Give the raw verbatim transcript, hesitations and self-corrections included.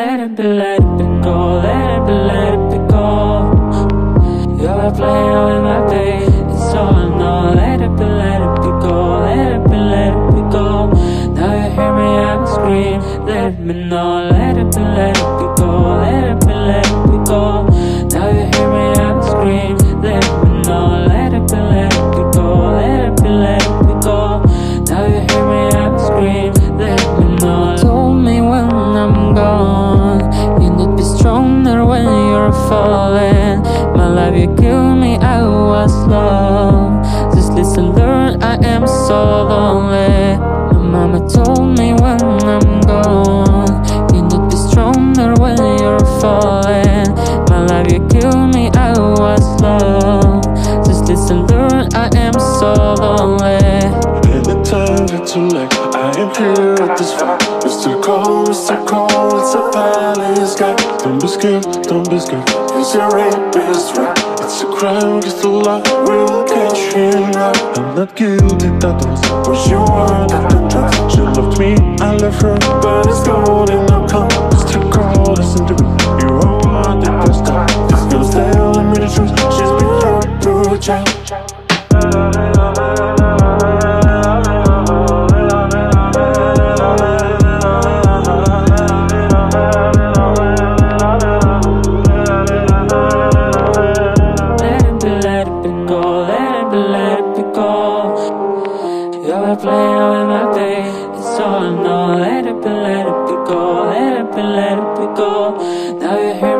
let it be, let it be go, let it be, let it be go. You're playing with my pain, it's all I know. Let it be, let it be go, let it be, let it be go. Now you hear me, I'm scream, let me know. Let it be, let it be go, let it be, let it be go. Now you hear me, I'm scream, let me know. Let it be, let it be go, let it be, let it be go. Now you hear me, I'm scream, let me know. Told me when I'm gone, you need be stronger when you're falling. My life, you killed me, I was lost. Just listen, learn, I am so lonely. My mama told me when I'm gone, you need be stronger when you're falling. My life, you killed me, I was lost. Just listen, learn, I am so lonely. Anytime it's too late, I am here at this fight. It's too cold, it's too cold, it's a valley sky. Don't be scared, don't be scared, it's your rapist, right? It's a crime against the law, we will catch him right. I'm not guilty, that was what she wanted to try. She loved me, I left her, but it's cold in the come. It's too cold, listen to me, you are one the best time. This girl's telling me the truth, she's been hurt through a child. You're playing with my pain, it's all I know. Let it be, let it be go, let it be, let it be go. Now you're here.